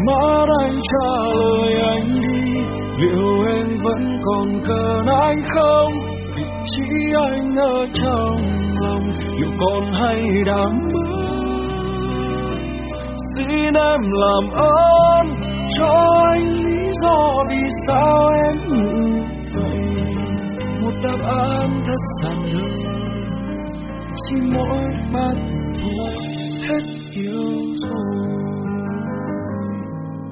mắt anh trả lời anh đi, liệu em vẫn còn cần anh không? Vị trí anh ở trong lòng liệu còn hay đam mơ? Xin em làm ơn cho anh lý do vì sao em như vậy. Một đáp án thật giản đơn, chỉ mỗi ba từ thôi hết yêu rồi.